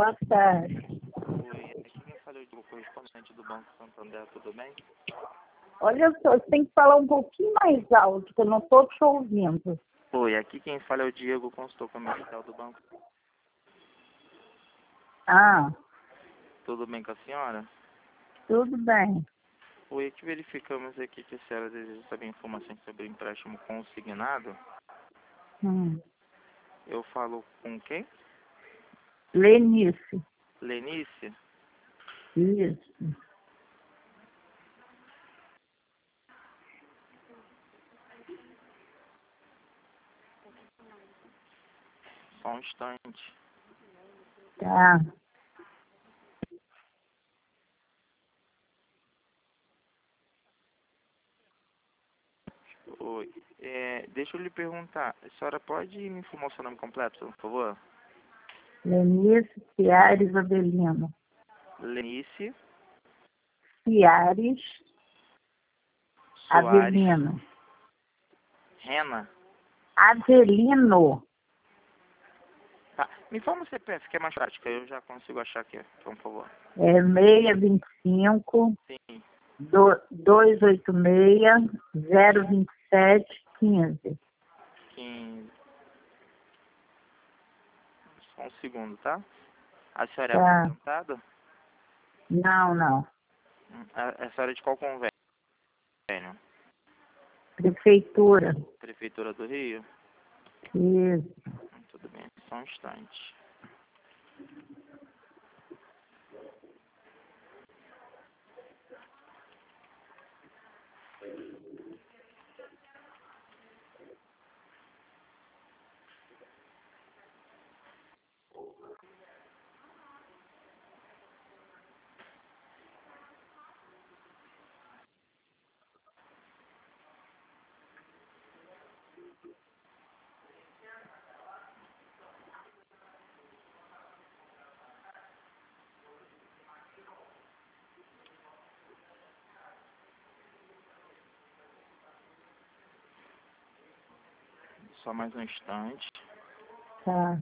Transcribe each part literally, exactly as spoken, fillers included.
Boa tarde. Oi, aqui quem fala é o correspondente do Banco Santander, tudo bem? Olha só, você tem que falar um pouquinho mais alto, que eu não estou te ouvindo. Oi, aqui quem fala é o Diego, consultor comercial do banco. Ah, Tudo bem com a senhora? tudo bem. Oi, aqui verificamos aqui que a senhora deseja saber informações sobre o empréstimo consignado. Hum. Eu falo com quem? Lenice. Lenice? Isso. Só um instante. Tá. Oi, é, deixa eu lhe perguntar, a senhora pode me informar o seu nome completo, por favor? Lenice Ciares Avelino. Lenice Ciares Soares Avelino. Rena. Avelino. Tá, me informa o C P F, que é mais prático, eu já consigo achar aqui, por favor. É seis vinte e cinco, Sim, duzentos e oitenta e seis, zero vinte e sete, quinze. quinze. Só um segundo, tá? A senhora é Tá. aposentada? Não, não. Hum, A, a senhora é de qual convênio? Prefeitura. Prefeitura do Rio? Isso. Hum, Tudo bem, só um instante. Só mais um instante. Tá.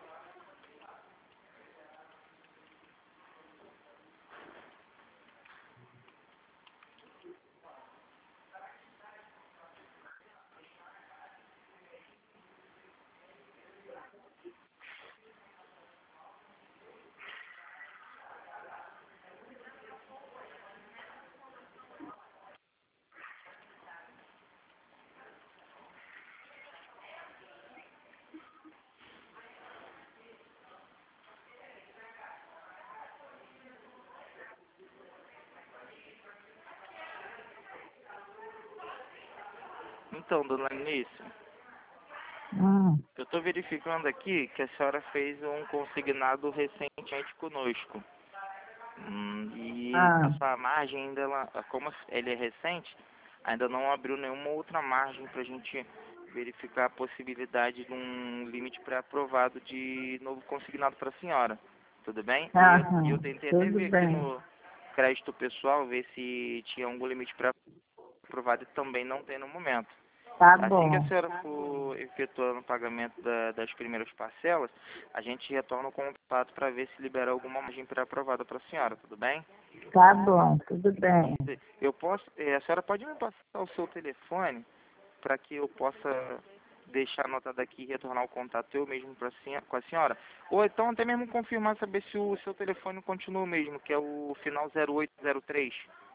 Então, dona Lenice, Hum. eu estou verificando aqui que a senhora fez um consignado recentemente conosco. Hum, e a Ah, sua margem ainda, ela, como ele é recente, ainda não abriu nenhuma outra margem para a gente verificar a possibilidade de um limite pré-aprovado de novo consignado para a senhora. Tudo bem? E eu, e eu aham. tentei até Tudo ver aqui bem. no crédito pessoal, ver se tinha algum limite pré-aprovado e também não tem no momento. Tá Assim que a bom. senhora for efetuando o pagamento da- das primeiras parcelas, a gente retorna o contato para ver se libera alguma margem pré-aprovada para a senhora, tudo bem? Tá bom, tudo bem. Eu posso, eh, a senhora pode me passar o seu telefone para que eu possa deixar anotado aqui e retornar o contato eu mesmo pra, senha- com a senhora? Ou então até mesmo confirmar, saber se o seu telefone continua o mesmo, que é o final zero oito zero três.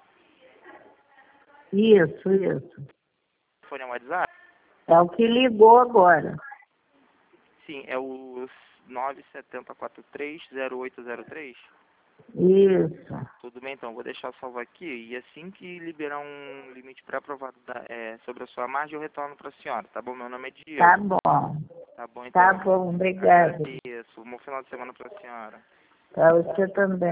Isso, isso. O telefone é o WhatsApp? É o que ligou agora. Sim, é o nove sete quatro três zero oito zero três. Isso. Tudo bem, então, vou deixar salvo aqui e assim que liberar um limite pré-aprovado da- é, sobre a sua margem, eu retorno para a senhora, tá bom? Meu nome é Tá Diego. bom. Tá bom, Tá então. bom, obrigada. Agradeço. Um bom final de semana para a senhora. Pra você também.